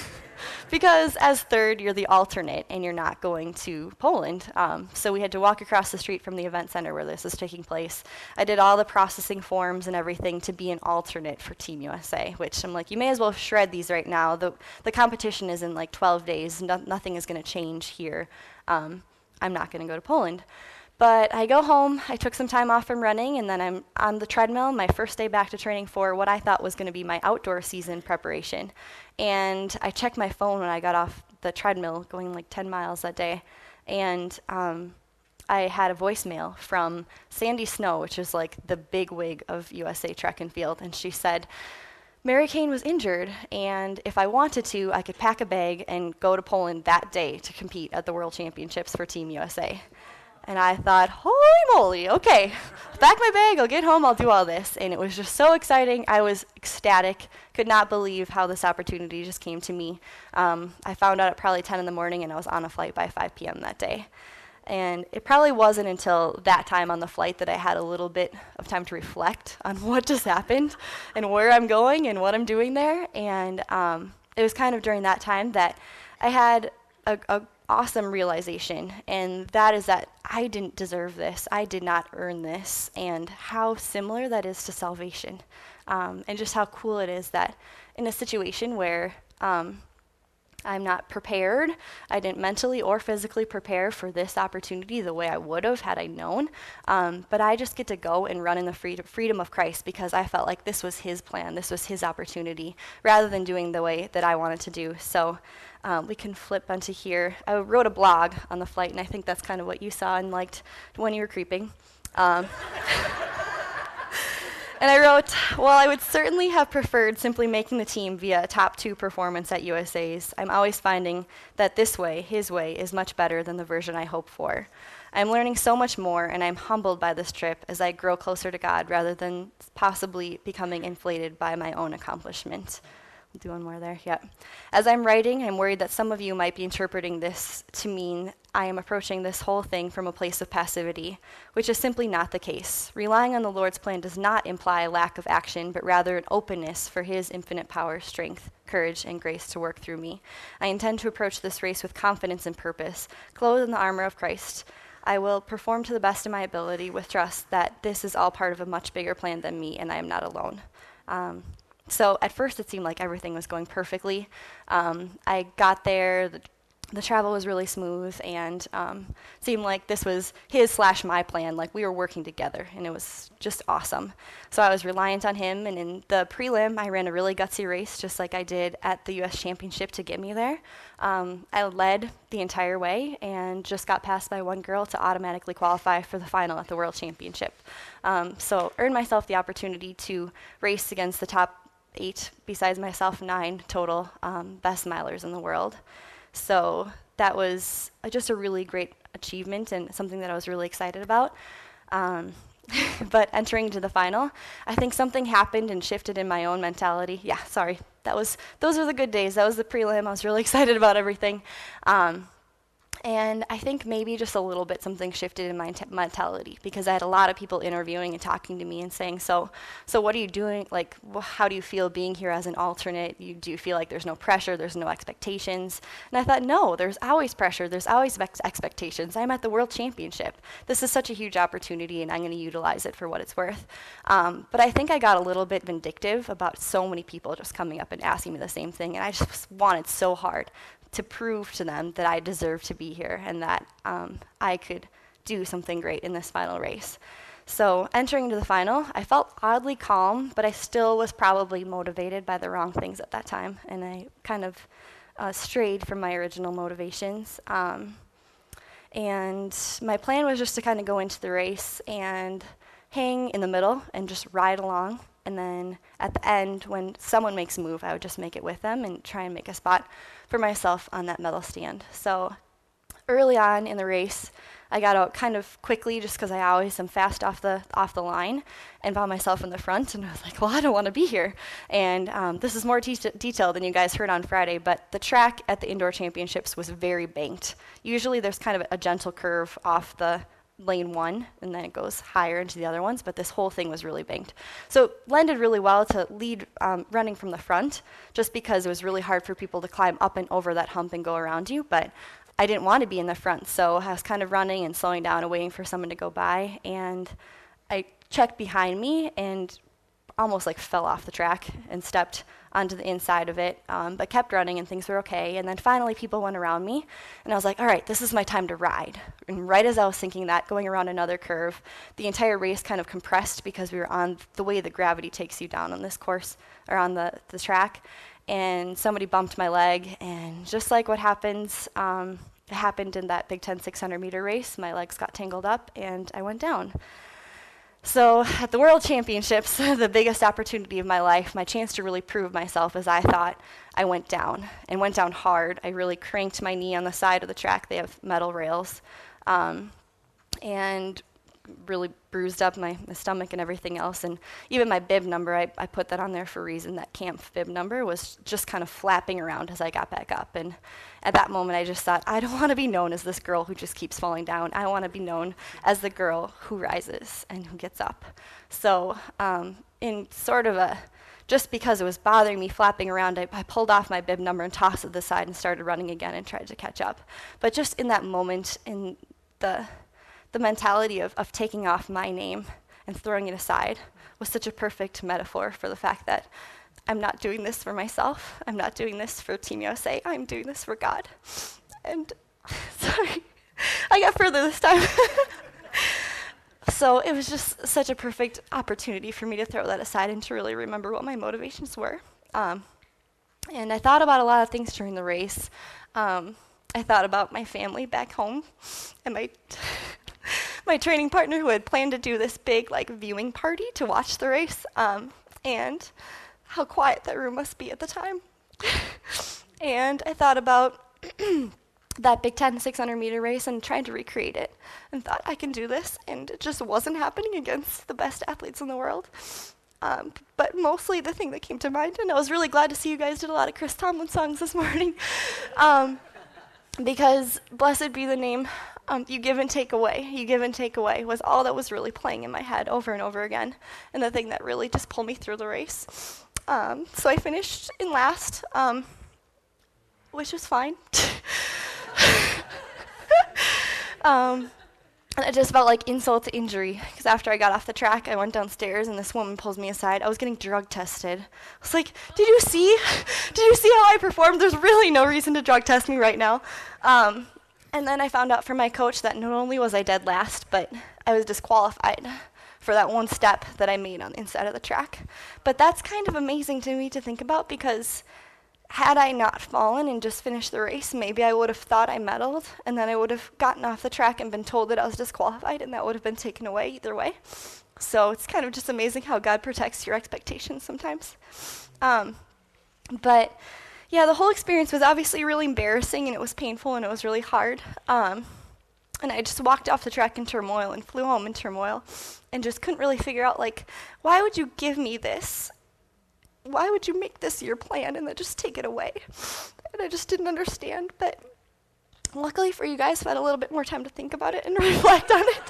S1: Because as third, you're the alternate and you're not going to Poland. Um, so we had to walk across the street from the event center where this is taking place. I did all the processing forms and everything to be an alternate for Team U S A, which I'm like, you may as well shred these right now. The, the competition is in like twelve days. No, nothing is going to change here. Um, I'm not going to go to Poland. But I go home, I took some time off from running, and then I'm on the treadmill, my first day back to training for what I thought was going to be my outdoor season preparation. And I checked my phone when I got off the treadmill, going like ten miles that day, and um, I had a voicemail from Sandy Snow, which is like the big wig of U S A Track and Field, and she said, Mary Kane was injured, and if I wanted to, I could pack a bag and go to Poland that day to compete at the World Championships for Team U S A. And I thought, holy moly, okay, pack my bag, I'll get home, I'll do all this. And it was just so exciting. I was ecstatic, could not believe how this opportunity just came to me. Um, I found out at probably ten in the morning, and I was on a flight by five p.m. that day. And it probably wasn't until that time on the flight that I had a little bit of time to reflect on what just happened and where I'm going and what I'm doing there. And um, it was kind of during that time that I had a, a awesome realization, and that is that I didn't deserve this. I did not earn this, and how similar that is to salvation, um, and just how cool it is that in a situation where um, I'm not prepared, I didn't mentally or physically prepare for this opportunity the way I would have had I known, um, but I just get to go and run in the free- freedom of Christ because I felt like this was his plan, this was his opportunity, rather than doing the way that I wanted to do. So Um, we can flip onto here. I wrote a blog on the flight, and I think that's kind of what you saw and liked when you were creeping. Um, and I wrote, well, I would certainly have preferred simply making the team via a top two performance at U S A's. I'm always finding that this way, his way, is much better than the version I hoped for. I'm learning so much more, and I'm humbled by this trip as I grow closer to God rather than possibly becoming inflated by my own accomplishment. I'll do one more there, yep. As I'm writing, I'm worried that some of you might be interpreting this to mean I am approaching this whole thing from a place of passivity, which is simply not the case. Relying on the Lord's plan does not imply a lack of action, but rather an openness for his infinite power, strength, courage, and grace to work through me. I intend to approach this race with confidence and purpose, clothed in the armor of Christ. I will perform to the best of my ability with trust that this is all part of a much bigger plan than me, and I am not alone. Um, So at first it seemed like everything was going perfectly. Um, I got there, the, the travel was really smooth, and um, seemed like this was his slash my plan, like we were working together, and it was just awesome. So I was reliant on him, and in the prelim, I ran a really gutsy race, just like I did at the U S Championship to get me there. Um, I led the entire way and just got passed by one girl to automatically qualify for the final at the World Championship. Um, so earned myself the opportunity to race against the top eight, besides myself, nine total um, best milers in the world. So that was uh, just a really great achievement and something that I was really excited about. Um, but entering into the final, I think something happened and shifted in my own mentality. Yeah, sorry. That was those are the good days. That was the prelim. I was really excited about everything. Um, And I think maybe just a little bit something shifted in my t- mentality because I had a lot of people interviewing and talking to me and saying, so so what are you doing? Like, wh- how do you feel being here as an alternate? You, do you feel like there's no pressure, there's no expectations? And I thought, no, there's always pressure, there's always ex- expectations. I'm at the World Championship. This is such a huge opportunity, and I'm going to utilize it for what it's worth. Um, but I think I got a little bit vindictive about so many people just coming up and asking me the same thing, and I just wanted so hard to prove to them that I deserved to be here and that um, I could do something great in this final race. So entering into the final, I felt oddly calm, but I still was probably motivated by the wrong things at that time, and I kind of uh, strayed from my original motivations. Um, and my plan was just to kind of go into the race and hang in the middle and just ride along And then at the end, when someone makes a move, I would just make it with them and try and make a spot for myself on that medal stand. So early on in the race, I got out kind of quickly just because I always am fast off the off the line and found myself in the front. And I was like, well, I don't want to be here. And um, this is more te- detailed than you guys heard on Friday, but the track at the indoor championships was very banked. Usually there's kind of a gentle curve off the lane one, and then it goes higher into the other ones, but this whole thing was really banked. So it lended really well to lead um, running from the front, just because it was really hard for people to climb up and over that hump and go around you, but I didn't want to be in the front, so I was kind of running and slowing down and waiting for someone to go by, and I checked behind me and almost like fell off the track and stepped onto the inside of it, um, but kept running and things were okay. And then finally people went around me, and I was like, all right, this is my time to ride. And right as I was thinking that, going around another curve, the entire race kind of compressed because we were on the way that gravity takes you down on this course, or on the, the track. And somebody bumped my leg, and just like what happens, um, it happened in that Big Ten six hundred meter race, my legs got tangled up and I went down. So at the World Championships, the biggest opportunity of my life, my chance to really prove myself, as I thought, I went down, and went down hard. I really cranked my knee on the side of the track. They have metal rails, um, and really bruised up my, my stomach and everything else. And even my bib number, I, I put that on there for a reason. That camp bib number was just kind of flapping around as I got back up. And at that moment, I just thought, I don't want to be known as this girl who just keeps falling down. I want to be known as the girl who rises and who gets up. So um, in sort of a, just because it was bothering me flapping around, I, I pulled off my bib number and tossed it to the side and started running again and tried to catch up. But just in that moment, in the the mentality of, of taking off my name and throwing it aside was such a perfect metaphor for the fact that I'm not doing this for myself. I'm not doing this for Team U S A. I'm doing this for God. And sorry, I got further this time. So it was just such a perfect opportunity for me to throw that aside and to really remember what my motivations were. Um, and I thought about a lot of things during the race. Um, I thought about my family back home and my my training partner who had planned to do this big like viewing party to watch the race, um, and how quiet that room must be at the time. And I thought about that Big Ten six hundred meter race and trying to recreate it, and thought I can do this, and it just wasn't happening against the best athletes in the world. Um, but mostly the thing that came to mind, and I was really glad to see you guys did a lot of Chris Tomlin songs this morning, um, because blessed be the name. Um, you give and take away, you give and take away was all that was really playing in my head over and over again, and the thing that really just pulled me through the race. Um, so I finished in last, um, which was fine. um, and it just felt like insult to injury, because after I got off the track, I went downstairs, and this woman pulls me aside. I was getting drug tested. I was like, did you see? Did you see how I performed? There's really no reason to drug test me right now. Um, And then I found out from my coach that not only was I dead last, but I was disqualified for that one step that I made on the inside of the track. But that's kind of amazing to me to think about, because had I not fallen and just finished the race, maybe I would have thought I medaled, and then I would have gotten off the track and been told that I was disqualified, and that would have been taken away either way. So it's kind of just amazing how God protects your expectations sometimes. Um, but... Yeah, the whole experience was obviously really embarrassing, and it was painful, and it was really hard. Um, and I just walked off the track in turmoil and flew home in turmoil, and just couldn't really figure out, like, why would you give me this? Why would you make this your plan and then just take it away? And I just didn't understand. But luckily for you guys, I've had a little bit more time to think about it and reflect on it.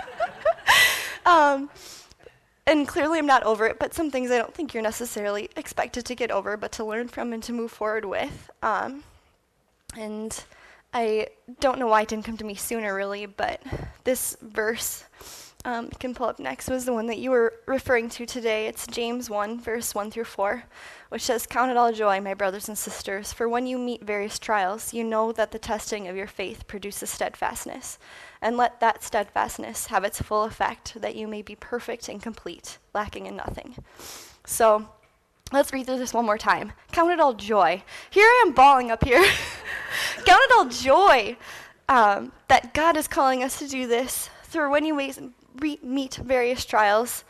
S1: um, And clearly I'm not over it, but some things I don't think you're necessarily expected to get over, but to learn from and to move forward with. Um, and I don't know why it didn't come to me sooner, really, but this verse um, you can pull up next was the one that you were referring to today. It's James one, verse one through four, which says, "Count it all joy, my brothers and sisters, for when you meet various trials, you know that the testing of your faith produces steadfastness. And let that steadfastness have its full effect, that you may be perfect and complete, lacking in nothing." So let's read through this one more time. Count it all joy. Here I am bawling up here. Count it all joy um, that God is calling us to do this. Through when you meet various trials,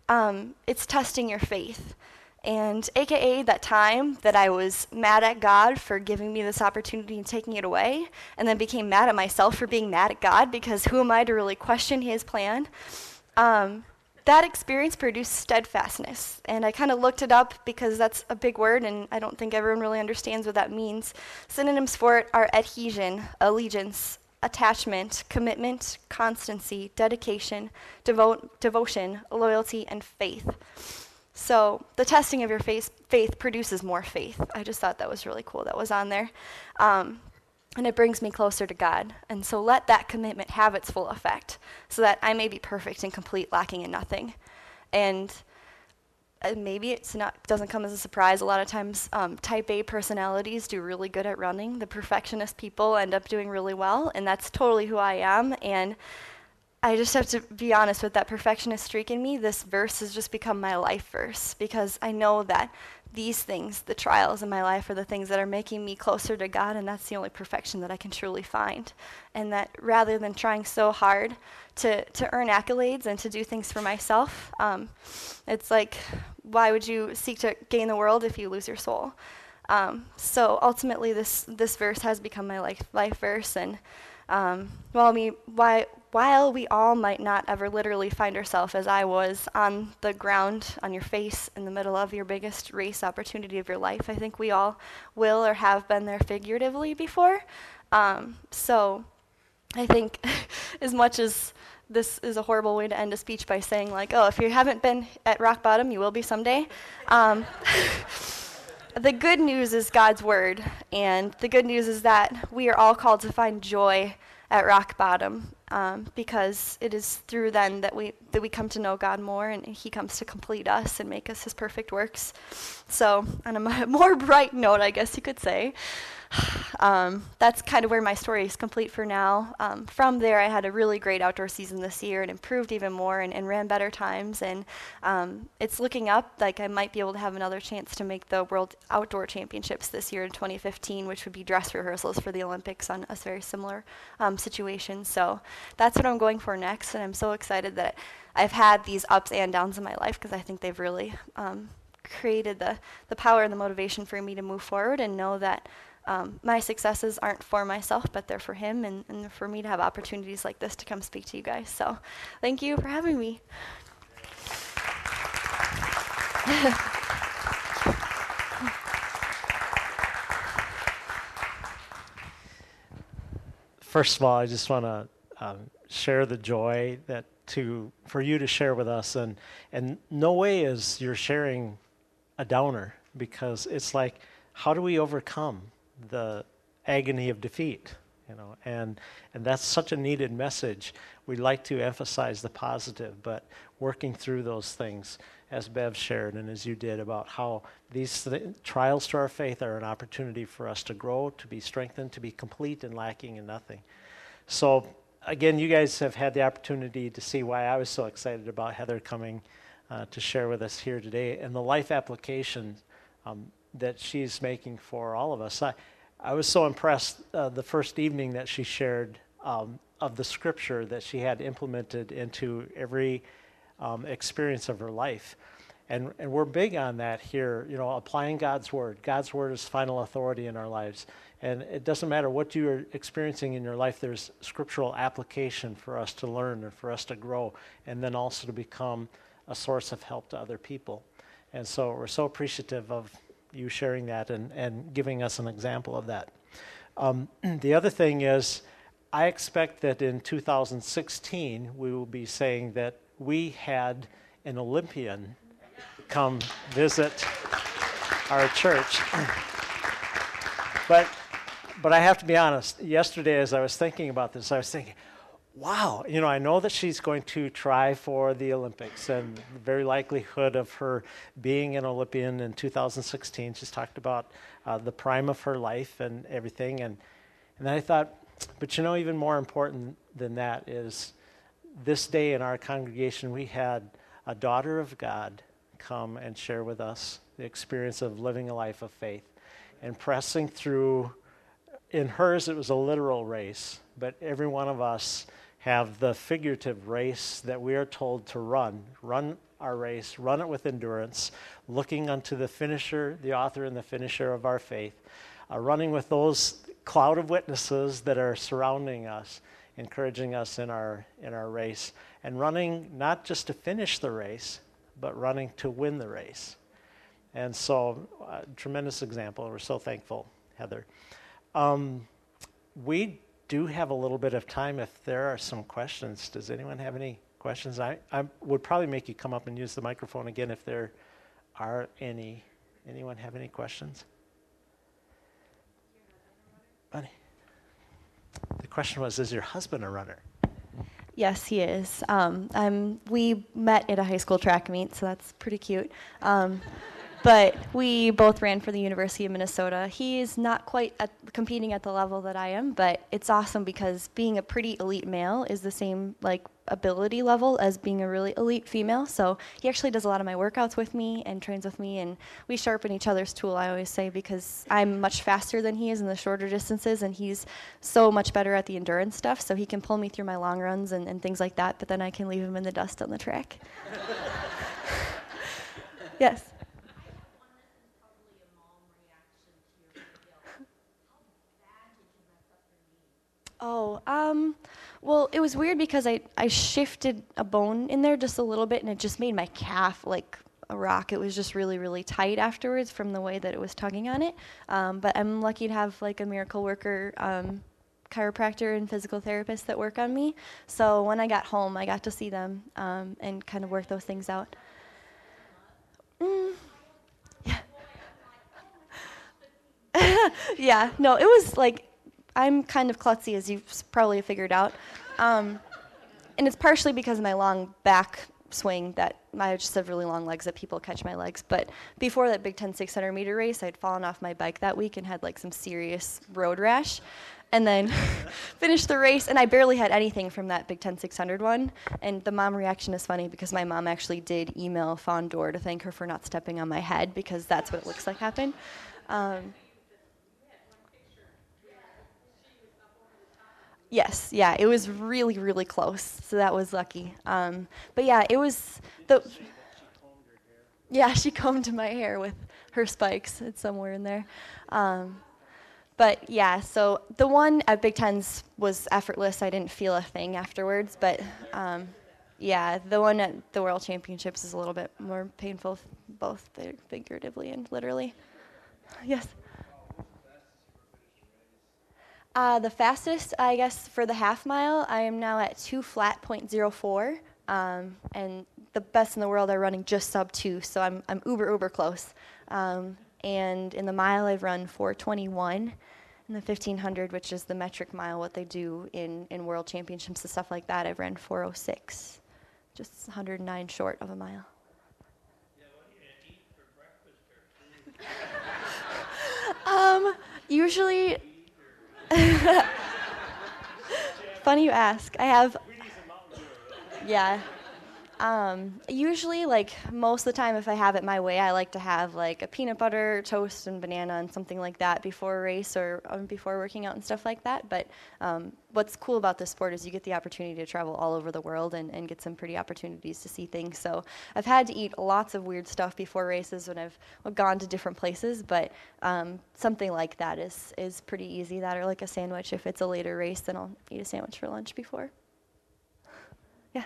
S1: um, it's testing your faith. And A K A that time that I was mad at God for giving me this opportunity and taking it away, and then became mad at myself for being mad at God, because who am I to really question his plan? Um, that experience produced steadfastness. And I kind of looked it up because that's a big word, and I don't think everyone really understands what that means. Synonyms for it are adhesion, allegiance, attachment, commitment, constancy, dedication, devo- devotion, loyalty, and faith. So the testing of your faith, faith produces more faith. I just thought that was really cool that was on there. Um, and it brings me closer to God. And so let that commitment have its full effect so that I may be perfect and complete, lacking in nothing. And uh, maybe it's not doesn't come as a surprise. A lot of times um, type A personalities do really good at running. The perfectionist people end up doing really well, and that's totally who I am. And I just have to be honest, with that perfectionist streak in me, this verse has just become my life verse, because I know that these things, the trials in my life, are the things that are making me closer to God, and that's the only perfection that I can truly find. And that rather than trying so hard to, to earn accolades and to do things for myself, um, it's like, why would you seek to gain the world if you lose your soul? Um, so ultimately, this this verse has become my life life verse, and um, well, I mean, why? While we all might not ever literally find ourselves, as I was, on the ground, on your face, in the middle of your biggest race opportunity of your life, I think we all will or have been there figuratively before. Um, so I think as much as this is a horrible way to end a speech by saying, like, oh, if you haven't been at rock bottom, you will be someday. Um, the good news is God's word, and the good news is that we are all called to find joy at rock bottom, um, because it is through then that we that we come to know God more, and he comes to complete us and make us his perfect works. So on a more bright note, I guess you could say, um, that's kind of where my story is complete for now. Um, from there, I had a really great outdoor season this year and improved even more, and, and ran better times, and um, it's looking up like I might be able to have another chance to make the World Outdoor Championships this year in twenty fifteen, which would be dress rehearsals for the Olympics on a very similar um, situation. So that's what I'm going for next, and I'm so excited that I've had these ups and downs in my life, because I think they've really um, created the, the power and the motivation for me to move forward and know that Um, my successes aren't for myself, but they're for him, and, and for me to have opportunities like this to come speak to you guys. So thank you for having me.
S5: First of all, I just want to um, share the joy that to for you to share with us, and and no way is you're sharing a downer, because it's like, how do we overcome the agony of defeat, you know, and and that's such a needed message. We like to emphasize the positive, but working through those things, as Bev shared and as you did, about how these th- trials to our faith are an opportunity for us to grow, to be strengthened, to be complete and lacking in nothing. So again, you guys have had the opportunity to see why I was so excited about Heather coming uh, to share with us here today, and the life application um, that she's making for all of us. I, I was so impressed uh, the first evening that she shared um, of the scripture that she had implemented into every um, experience of her life. And, and we're big on that here, you know, applying God's word. God's word is final authority in our lives. And it doesn't matter what you're experiencing in your life, there's scriptural application for us to learn and for us to grow, and then also to become a source of help to other people. And so we're so appreciative of you sharing that and, and giving us an example of that. Um, the other thing is, I expect that in two thousand sixteen, we will be saying that we had an Olympian come visit our church. But but I have to be honest, yesterday as I was thinking about this, I was thinking, wow, you know, I know that she's going to try for the Olympics, and the very likelihood of her being an Olympian in two thousand sixteen. She's talked about uh, the prime of her life and everything. And, and then I thought, but you know, even more important than that is this day in our congregation, we had a daughter of God come and share with us the experience of living a life of faith and pressing through. In hers, it was a literal race, but every one of us have the figurative race that we are told to run, run our race, run it with endurance, looking unto the finisher, the author and the finisher of our faith, uh, running with those cloud of witnesses that are surrounding us, encouraging us in our in our race, and running not just to finish the race, but running to win the race. And so, uh, tremendous example. We're so thankful, Heather. Um, we do have a little bit of time if there are some questions. Does anyone have any questions? I, I would probably make you come up and use the microphone again if there are any. Anyone have any questions? Bunny. The question was, is your husband a runner?
S1: Yes, he is. Um, um, we met at a high school track meet, so that's pretty cute. Um, but we both ran for the University of Minnesota. He is not quite at, competing at the level that I am, but it's awesome because being a pretty elite male is the same like ability level as being a really elite female. So he actually does a lot of my workouts with me and trains with me, and we sharpen each other's tool, I always say, because I'm much faster than he is in the shorter distances, and he's so much better at the endurance stuff, so he can pull me through my long runs and, and things like that, but then I can leave him in the dust on the track. Yes. Oh, um, well, it was weird because I, I shifted a bone in there just a little bit, and it just made my calf like a rock. It was just really, really tight afterwards from the way that it was tugging on it. Um, but I'm lucky to have like a miracle worker um, chiropractor and physical therapist that work on me. So when I got home, I got to see them um, and kind of work those things out. Mm, yeah. Yeah, no, it was like, I'm kind of klutzy, as you've probably figured out. Um, and it's partially because of my long back swing that I just have really long legs that people catch my legs. But before that Big Ten six hundred meter race, I'd fallen off my bike that week and had like some serious road rash. And then finished the race, and I barely had anything from that Big Ten six hundred one. And the mom reaction is funny because my mom actually did email Fawn Dorr to thank her for not stepping on my head, because that's what it looks like happened. Um, Yes, yeah, it was really, really close, so that was lucky. Um, but yeah, it was the. Yeah, she combed my hair with her spikes. It's somewhere in there. Um, but yeah, so the one at Big Tens was effortless. I didn't feel a thing afterwards. But um, yeah, the one at the World Championships is a little bit more painful, both figuratively and literally. Yes. Uh, the fastest, I guess, for the half mile, I am now at two flat point zero four, um, and the best in the world are running just sub two, so I'm I'm uber uber close. Um, and in the mile, I've run four twenty-one. In the fifteen hundred, which is the metric mile, what they do in in world championships and stuff like that, I've ran four oh six, just one hundred nine short of a mile. Yeah, what are you gonna eat for breakfast or um, usually. Funny you ask. I have. Yeah. Um, usually, like most of the time, if I have it my way, I like to have like a peanut butter toast and banana and something like that before a race or um, before working out and stuff like that. But um, what's cool about this sport is you get the opportunity to travel all over the world and, and get some pretty opportunities to see things. So I've had to eat lots of weird stuff before races when I've gone to different places. But um, something like that is is pretty easy. That or like a sandwich. If it's a later race, then I'll eat a sandwich for lunch before. Yeah.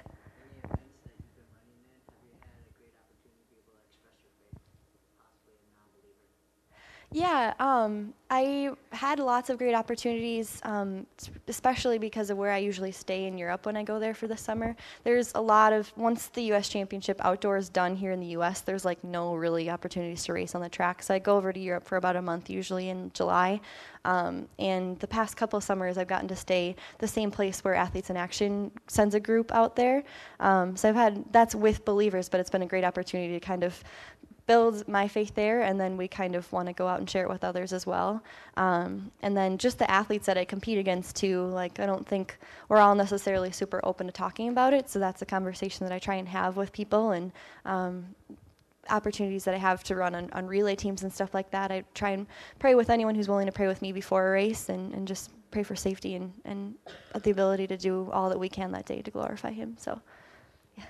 S1: Yeah, um, I had lots of great opportunities, um, especially because of where I usually stay in Europe when I go there for the summer. There's a lot of, once the U S Championship outdoor is done here in the U S, there's like no really opportunities to race on the track. So I go over to Europe for about a month, usually in July. Um, and the past couple of summers, I've gotten to stay the same place where Athletes in Action sends a group out there. Um, so I've had, that's with Believers, but it's been a great opportunity to kind of build my faith there, and then we kind of want to go out and share it with others as well. Um, and then just the athletes that I compete against too, like I don't think we're all necessarily super open to talking about it, so that's a conversation that I try and have with people, and um, opportunities that I have to run on, on relay teams and stuff like that. I try and pray with anyone who's willing to pray with me before a race, and, and just pray for safety and, and the ability to do all that we can that day to glorify him. So, yeah.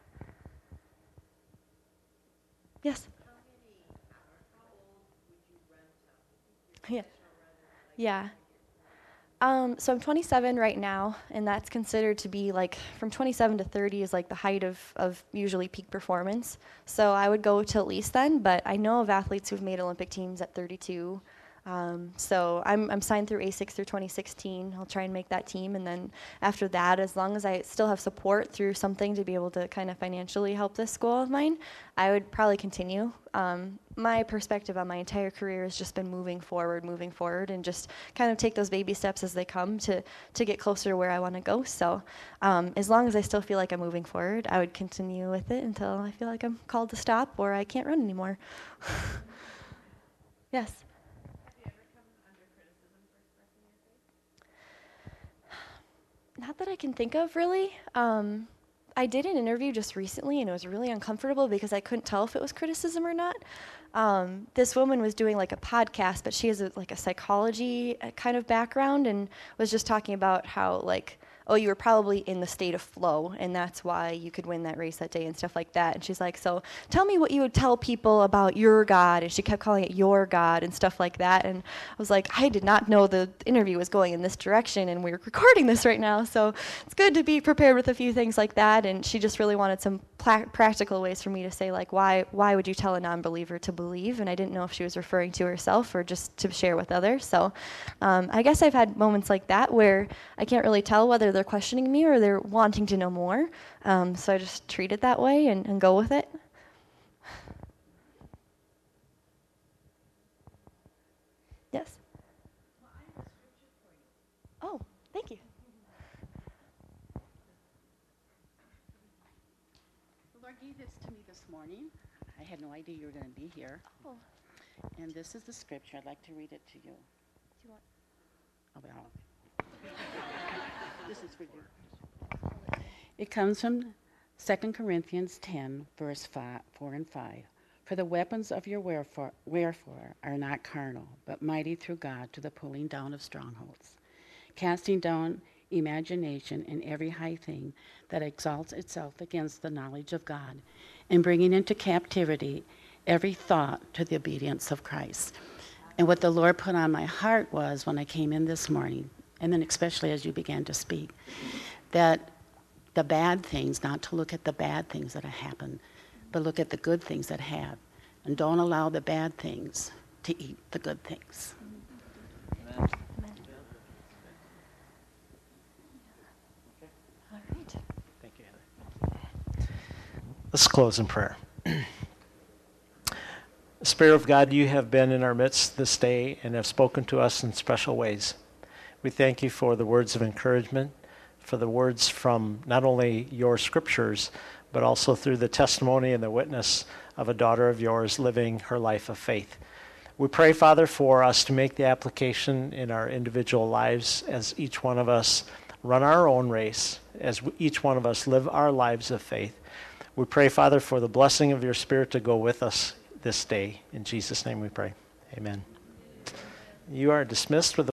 S1: Yes? How many, how old would you run to? Yeah. Yeah. Um, so I'm twenty-seven right now, and that's considered to be like from twenty-seven to thirty is like the height of, of usually peak performance. So I would go to at least then, but I know of athletes who've made Olympic teams at thirty-two. Um, so I'm, I'm signed through A six through twenty sixteen. I'll try and make that team, and then after that, as long as I still have support through something to be able to kind of financially help this goal of mine, I would probably continue. Um, my perspective on my entire career has just been moving forward, moving forward, and just kind of take those baby steps as they come to, to get closer to where I want to go. So um, as long as I still feel like I'm moving forward, I would continue with it until I feel like I'm called to stop or I can't run anymore. Yes? Not that I can think of, really. Um, I did an interview just recently, and it was really uncomfortable because I couldn't tell if it was criticism or not. Um, this woman was doing like a podcast, but she has a, like a psychology kind of background, and was just talking about how like, oh, you were probably in the state of flow, and that's why you could win that race that day and stuff like that. And she's like, so tell me what you would tell people about your God. And she kept calling it your God and stuff like that. And I was like, I did not know the interview was going in this direction, and we're recording this right now. So it's good to be prepared with a few things like that. And she just really wanted some pla- practical ways for me to say, like, why why would you tell a non-believer to believe? And I didn't know if she was referring to herself or just to share with others. So um, I guess I've had moments like that where I can't really tell whether they're questioning me or they're wanting to know more. Um, so I just treat it that way and, and go with it. Yes? Oh, thank you.
S6: The Lord gave this to me this morning. I had no idea you were going to be here.
S1: Oh.
S6: And this is the scripture. I'd like to read it to you.
S1: Do you want?
S6: Oh, well. This is for you. It comes from Second Corinthians ten, verse five, four and five. For the weapons of your wherefore, wherefore are not carnal, but mighty through God to the pulling down of strongholds, casting down imagination and every high thing that exalts itself against the knowledge of God, and bringing into captivity every thought to the obedience of Christ. And what the Lord put on my heart was, when I came in this morning, and then especially as you began to speak, that the bad things, not to look at the bad things that have happened, but look at the good things that have. And don't allow the bad things to eat the good things.
S1: Amen. All right.
S5: Thank you, Heather. Let's close in prayer. Spirit of God, you have been in our midst this day and have spoken to us in special ways. We thank you for the words of encouragement, for the words from not only your scriptures, but also through the testimony and the witness of a daughter of yours living her life of faith. We pray, Father, for us to make the application in our individual lives as each one of us run our own race, as each one of us live our lives of faith. We pray, Father, for the blessing of your Spirit to go with us this day. In Jesus' name we pray. Amen. You are dismissed with